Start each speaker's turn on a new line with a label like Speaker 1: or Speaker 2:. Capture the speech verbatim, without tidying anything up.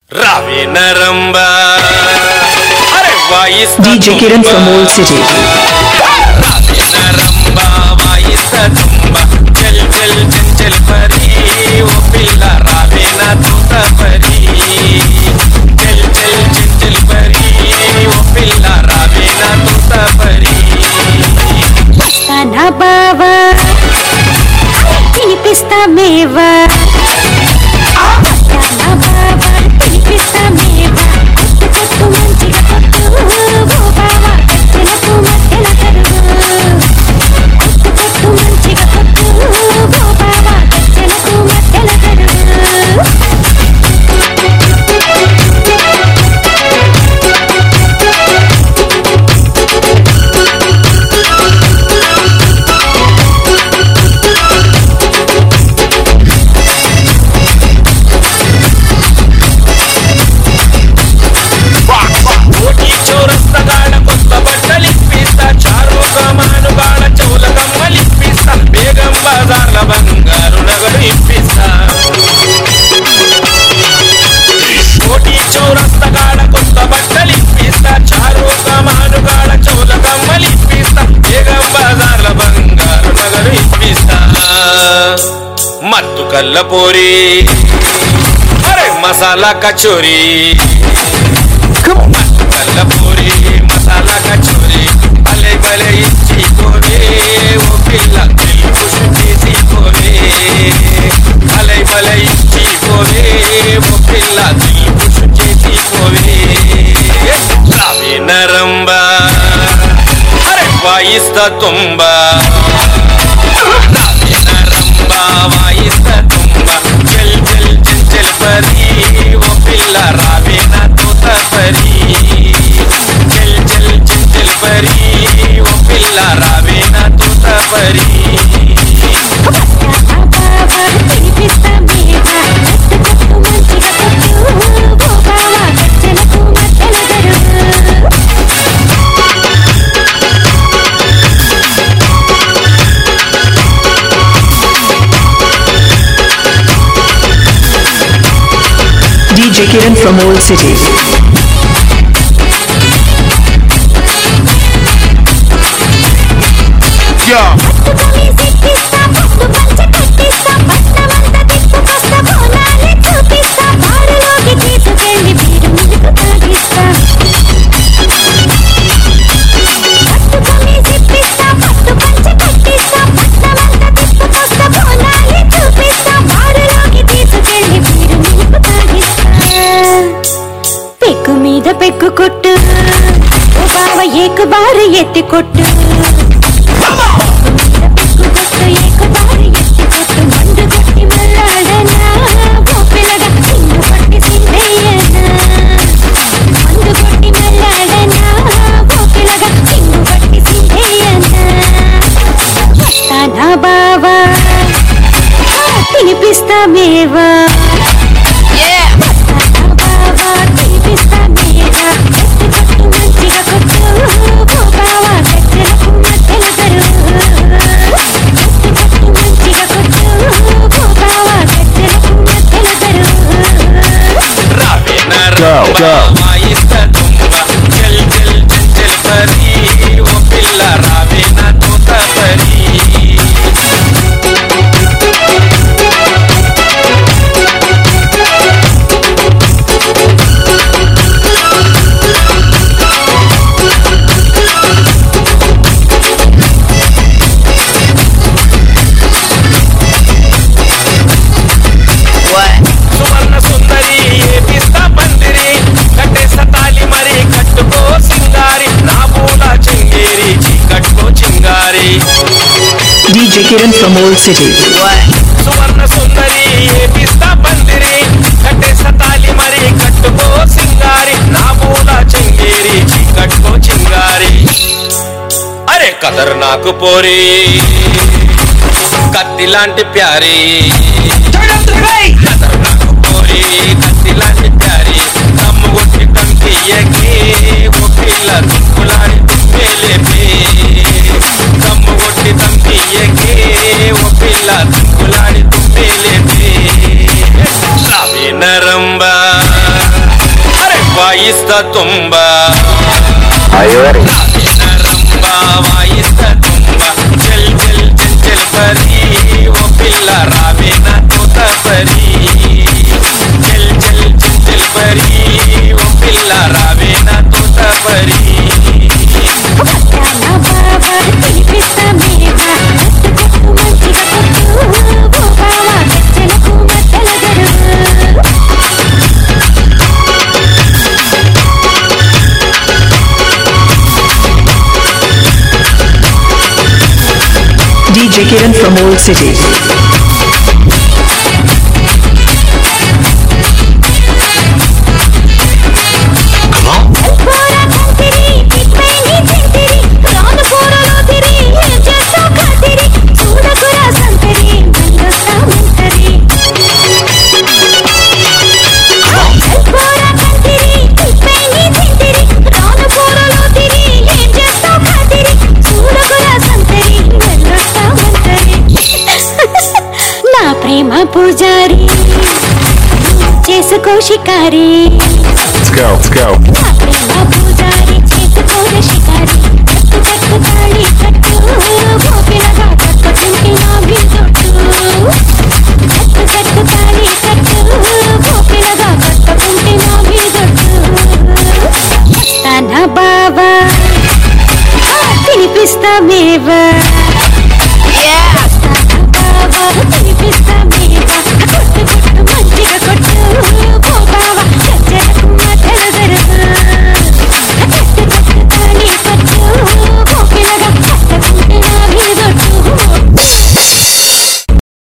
Speaker 1: Ravi Naramba
Speaker 2: D J Kiran from Old City.
Speaker 1: Ravi Naramba Vaisa Tumba Chal chal chanchal pari O pilla Ravi na tuta pari Chal chal chanchal pari O pilla Ravi na tuta pari
Speaker 3: Kana baba Tinipista meva Kana baba Tinipista meva Kottu kottu manchiga kottu O baba Kattenaku maddela taruvu Kottu kottu manchiga kottu O baba Kattenaku maddela taruvu
Speaker 1: మత్తు కల్లపూరి అరే మసాలా కచోరీ మత్తు కల్లపూరి మసాలా కచోరీ భలే భలే ఇచ్చిపోవే ఓ పిల్ల దిల్ ఖుష్ చేసిపోవే భలే భలే ఇచ్చిపోవే ఓ పిల్ల దిల్ ఖుష్ చేసిపోవే రావి నరంబా అరే వాయిస్తా తుంబా వాయిస్తా తుంబా చల్ చల్ చంచల్ పరి ఓ పిల్ల రావి నా తోత పరి చల్ చల్ చంచల్ పరి ఓ పిల్ల రావి నా తోత పరి
Speaker 2: D J Kiran from Old City.
Speaker 1: Yeah.
Speaker 3: పెక్కు కొట్టు ఓ బావ ఏక బార్ ఎత్తి కొట్టు పెక్కు కొట్టు ఏక బార్ ఎత్తి కొట్టు మండు కొట్టి మల్లాడనా ఓ పిల్లగా నిన్ను పట్టి సింధయ్యనా మండు కొట్టి మల్లాడనా ఓ పిల్లగా నిన్ను పట్టి సింధయ్యనా వస్తానా బావా తినిపిస్తా మేవా
Speaker 1: వాయిస్తా తుంబా చల్ చల్ చంచల్ పరి ఓ పిల్ల రావి నా తోత పరి సువర్ణ సుందరి ఏపిస్తా పందిరి కట్టేస్తా తాలి మరి కట్టుకో సింగారి నా పూల చింగేరి చీకట్లో Chingari
Speaker 2: D J Kiran from Old City.
Speaker 1: సువర్ణ సుందరి ఏపిస్తా పందిరి కట్టేస్తా తాలి మరి కట్టుకో సింగారి నా పూల చింగేరి చీకట్లో చింగారి అరే కదర్ నాకు పోరి కత్తి లాంటి ప్యారీ కదర్ నాకు పోరి కత్తి లాంటి ప్యారీ దమ్ము కొట్టి కంకియకి ఓ పిల్ల తుక్కులాడి తుమ్మేలేపి దమ్ము కొట్టి తంపియకి ఓ పిల్ల తుక్కులాడి తుమ్మేలేపి రావి నరంబా వాయిస్తా తుంబ రంబ వాయిస్తా తుంబ చల్ చల్ చంచల్ పరి ఓ పిల్ల రావే నా తోత పరి చల్ చల్ చంచల్ పరి ఓ పిల్ల రావే నా తోత పరి
Speaker 2: D J Kiran from Old City.
Speaker 3: పూజారి చేసుకో shikari
Speaker 4: Let's go, let's go.
Speaker 3: పూజారి చేసుకో షికారి కట్టు కట్టు తాళి కట్టు